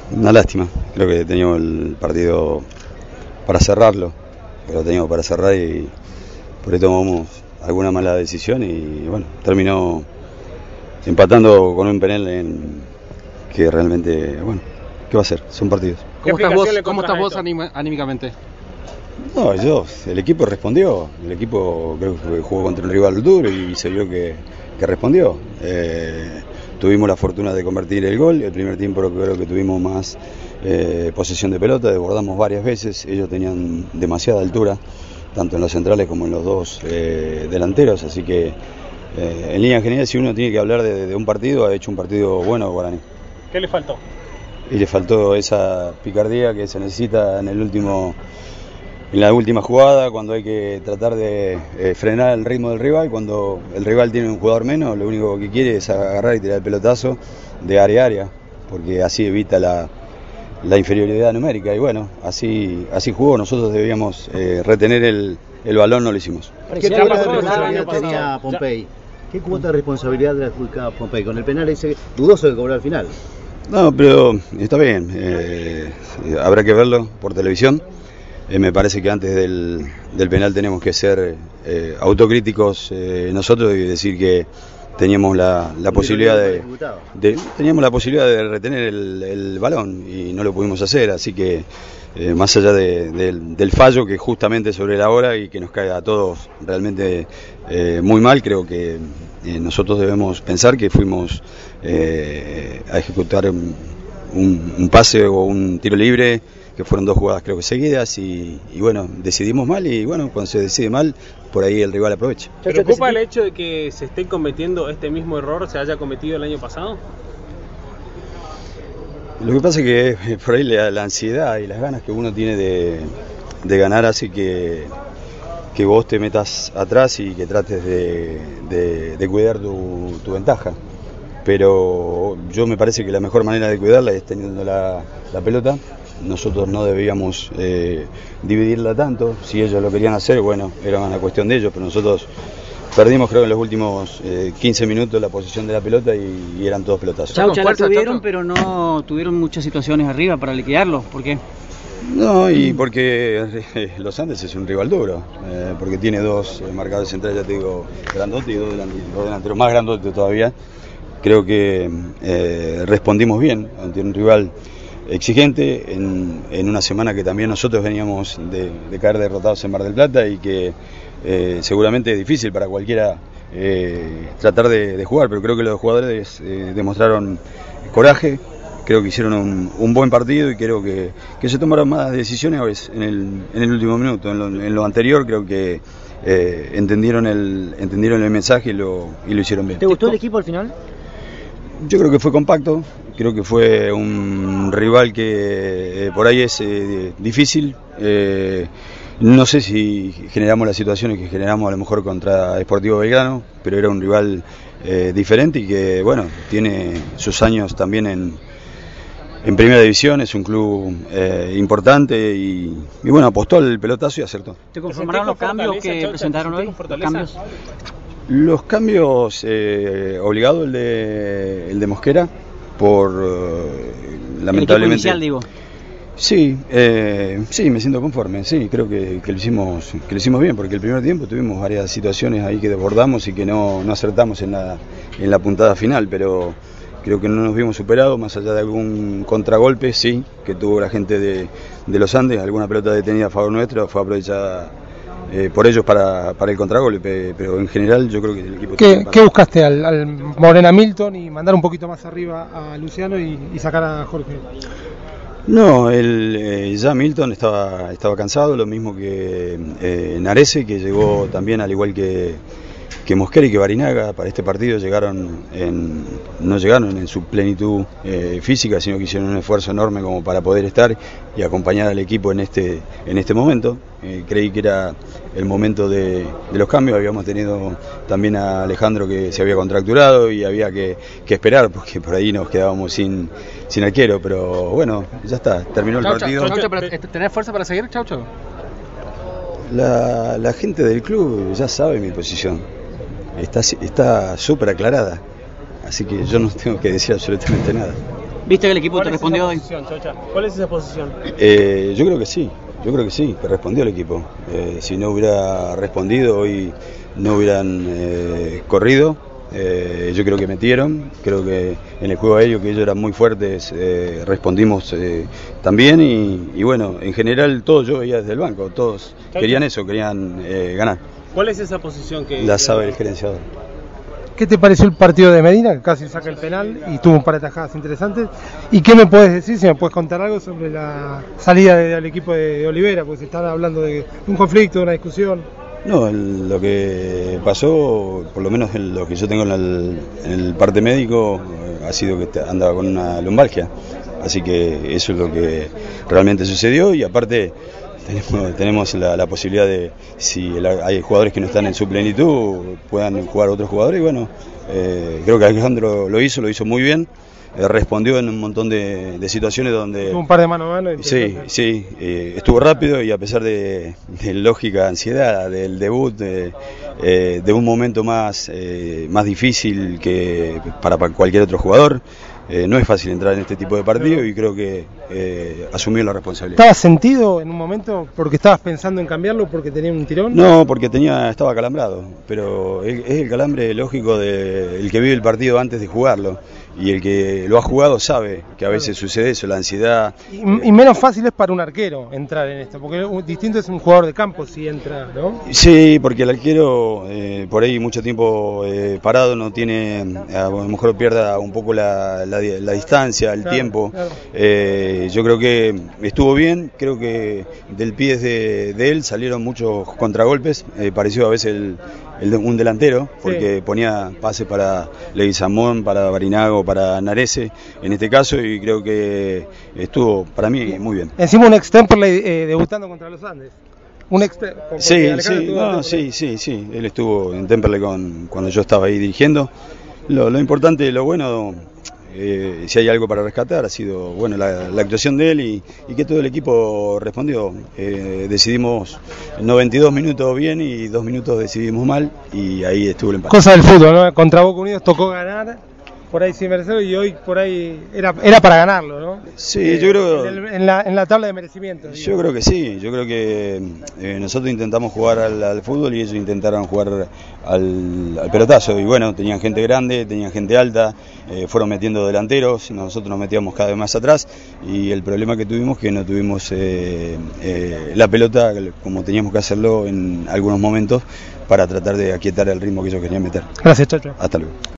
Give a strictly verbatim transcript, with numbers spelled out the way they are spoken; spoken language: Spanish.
Una lástima, creo que teníamos el partido para cerrarlo, pero lo teníamos para cerrar y por ahí tomamos alguna mala decisión y bueno, terminó empatando con un penal en, que realmente, bueno, ¿qué va a ser? Son partidos. ¿Cómo estás vos, ¿cómo estás vos anima, anímicamente? No, yo, el equipo respondió, el equipo creo que jugó contra un rival duro y se vio que, que respondió. Eh, tuvimos la fortuna de convertir el gol, el primer tiempo creo que tuvimos más eh, posesión de pelota, desbordamos varias veces, ellos tenían demasiada altura, tanto en los centrales como en los dos eh, delanteros, así que eh, en línea general si uno tiene que hablar de, de un partido, ha hecho un partido bueno Guaraní. ¿Qué le faltó? Y le faltó esa picardía que se necesita en el último, en la última jugada, cuando hay que tratar de eh, frenar el ritmo del rival, cuando el rival tiene un jugador menos, lo único que quiere es agarrar y tirar el pelotazo de área a área, porque así evita la, la inferioridad numérica, y bueno, así, así jugó, nosotros debíamos eh, retener el, el balón, no lo hicimos. ¿Qué cuota de responsabilidad tenía Pompey? ¿Qué cuota de responsabilidad le adjudicaba Pompey con el penal ese dudoso que cobró al final? No, pero está bien, eh, habrá que verlo por televisión. Eh, me parece que antes del, del penal tenemos que ser eh, autocríticos eh, nosotros y decir que teníamos la, la posibilidad de, de teníamos la posibilidad de retener el, el balón y no lo pudimos hacer, así que eh, más allá de, de, del fallo que justamente sobre la hora y que nos cae a todos realmente eh, muy mal, creo que eh, nosotros debemos pensar que fuimos eh, a ejecutar un, un pase o un tiro libre, que fueron dos jugadas creo que seguidas y, y bueno, decidimos mal y bueno, cuando se decide mal, por ahí el rival aprovecha. ¿Te preocupa el hecho de que se esté cometiendo este mismo error, se haya cometido el año pasado? Lo que pasa es que por ahí la, la ansiedad y las ganas que uno tiene de, de ganar hace que, que vos te metas atrás y que trates de, de, de cuidar tu, tu ventaja. Pero yo me parece que la mejor manera de cuidarla es teniendo la, la pelota. Nosotros no debíamos eh, dividirla tanto, si ellos lo querían hacer, bueno, era una cuestión de ellos, pero nosotros perdimos creo en los últimos eh, quince minutos la posición de la pelota y, y eran todos pelotazos. Chaucha la tuvieron, pero no tuvieron muchas situaciones arriba para liquidarlo, ¿por qué? No, y porque eh, Los Andes es un rival duro, eh, porque tiene dos eh, marcadores centrales, ya te digo, grandote y dos delanteros, dos delanteros más grandotes todavía. Creo que eh, respondimos bien ante un rival exigente en, en una semana que también nosotros veníamos de, de caer derrotados en Mar del Plata y que eh, seguramente es difícil para cualquiera eh, tratar de, de jugar, pero creo que los jugadores eh, demostraron coraje, creo que hicieron un, un buen partido y creo que, que se tomaron más decisiones en el, en el último minuto. En lo, en lo anterior creo que eh, entendieron, el, entendieron el mensaje y lo, y lo hicieron bien. ¿Te gustó el equipo al final? Yo creo que fue compacto, creo que fue un rival que eh, por ahí es eh, difícil. Eh, no sé si generamos las situaciones que generamos a lo mejor contra Sportivo Belgrano, pero era un rival eh, diferente y que, bueno, tiene sus años también en, en Primera División, es un club eh, importante y, y, bueno, apostó al pelotazo y acertó. ¿Te conformaron los cambios que presentaron hoy? ¿Los cambios? Los cambios eh, obligados, el de, el de Mosquera, por eh, lamentablemente. ¿El equipo inicial, digo? Sí, eh, sí, me siento conforme, sí, creo que, que, lo hicimos, que lo hicimos bien, porque el primer tiempo tuvimos varias situaciones ahí que desbordamos y que no, no acertamos en la, en la puntada final, pero creo que no nos vimos superados, más allá de algún contragolpe, sí, que tuvo la gente de, de Los Andes, alguna pelota detenida a favor nuestro, fue aprovechada Eh, por ellos para, para el contragolpe, pero en general yo creo que el equipo... ¿Qué, ¿qué buscaste al, al Morena Milton y mandar un poquito más arriba a Luciano y, y sacar a Jorge? No, el, eh, ya Milton estaba, estaba cansado, lo mismo que eh, Narese, que llegó también al igual que, que Mosquera y que Barinaga para este partido llegaron en, no llegaron en su plenitud eh, física, sino que hicieron un esfuerzo enorme como para poder estar y acompañar al equipo en este, en este momento. Eh, creí que era el momento de, de los cambios, habíamos tenido también a Alejandro que se había contracturado y había que, que esperar porque por ahí nos quedábamos sin, sin arquero, pero bueno, ya está, terminó el Chaucha, partido. Chaucha, ¿tenés fuerza para seguir, Chaucho? La, la gente del club ya sabe mi posición, está está súper aclarada, así que yo no tengo que decir absolutamente nada. ¿Viste que el equipo te ¿Cuál es respondió esa hoy? posición, Chocha? ¿Cuál es esa posición? Eh, yo creo que sí, yo creo que sí, que respondió el equipo. Eh, si no hubiera respondido, hoy no hubieran eh, corrido. Eh, yo creo que metieron, creo que en el juego aéreo, que ellos eran muy fuertes, eh, respondimos eh, también y, y bueno, en general todo yo veía desde el banco, todos querían eso, querían eh, ganar. ¿Cuál es esa posición que...? La sabe el gerenciador. ¿Qué te pareció el partido de Medina, que casi saca el penal y tuvo un par de tajadas interesantes? ¿Y qué me puedes decir, si me puedes contar algo sobre la salida del equipo de Olivera? Pues están hablando de un conflicto, de una discusión. No, el- lo que pasó, por lo menos en lo que yo tengo en el, en el parte médico, eh, ha sido que te- andaba con una lumbalgia. Así que eso es lo que realmente sucedió y aparte tenemos, tenemos la, la posibilidad de, si el- hay jugadores que no están en su plenitud, puedan jugar otros jugadores y bueno, eh, creo que Alejandro lo hizo, lo hizo muy bien. Eh, respondió en un montón de, de situaciones donde... Tuvo un par de mano a mano. y- Sí, sí, eh, estuvo rápido y a pesar de, de lógica ansiedad del debut, de, eh, de un momento más, eh, más difícil que para, para cualquier otro jugador, eh, no es fácil entrar en este tipo de partido y creo que eh, asumió la responsabilidad. ¿Estabas sentido en un momento porque estabas pensando en cambiarlo porque tenía un tirón? No, porque tenía, estaba acalambrado, pero es es el calambre lógico del que vive el partido antes de jugarlo y el que lo ha jugado sabe que a veces sucede eso, la ansiedad. Y, y menos fácil es para un arquero entrar en esto, porque un- distinto es un jugador de campo si entra, ¿no? Sí, porque el arquero eh, por ahí mucho tiempo eh, parado no tiene, a lo mejor pierda un poco la, la, la distancia, el Claro, tiempo. claro. Eh, yo creo que estuvo bien, creo que del pie de, de él salieron muchos contragolpes, eh, pareció a veces el, el de un delantero, porque Sí. ponía pases para Leguizamón, para Barinago, para Narese en este caso y creo que estuvo para mí muy bien. Encima un extemporary eh, debutando contra los Andes. Un extre- porque Sí, Alejandro sí, tuvo no, otro- sí, sí, sí. Él estuvo en Temperley con, cuando yo estaba ahí dirigiendo. Lo, lo importante, lo bueno, eh, si hay algo para rescatar, ha sido bueno la, la actuación de él y, y que todo el equipo respondió. Eh, decidimos noventa y dos minutos bien y dos minutos decidimos mal y ahí estuvo el empate. Cosa del fútbol, ¿no? Contra Boca Unidos tocó ganar, por ahí sin merecerlo, y hoy por ahí era, era para ganarlo, ¿no? Sí, yo creo... En, el- en la, en la tabla de merecimiento. digo. Yo creo que sí, yo creo que eh, nosotros intentamos jugar al, al fútbol y ellos intentaron jugar al, al pelotazo y bueno, tenían gente grande, tenían gente alta, eh, fueron metiendo delanteros, nosotros nos metíamos cada vez más atrás y el problema que tuvimos que no tuvimos eh, eh, la pelota como teníamos que hacerlo en algunos momentos para tratar de aquietar el ritmo que ellos querían meter. Gracias, Chacho. Hasta luego.